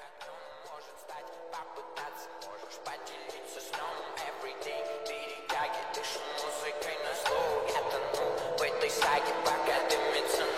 богатым может стать, попытаться можешь поделиться сном. Everyday перетяги, дышим музыкой на слух. Я тону в этой саге, пока дымится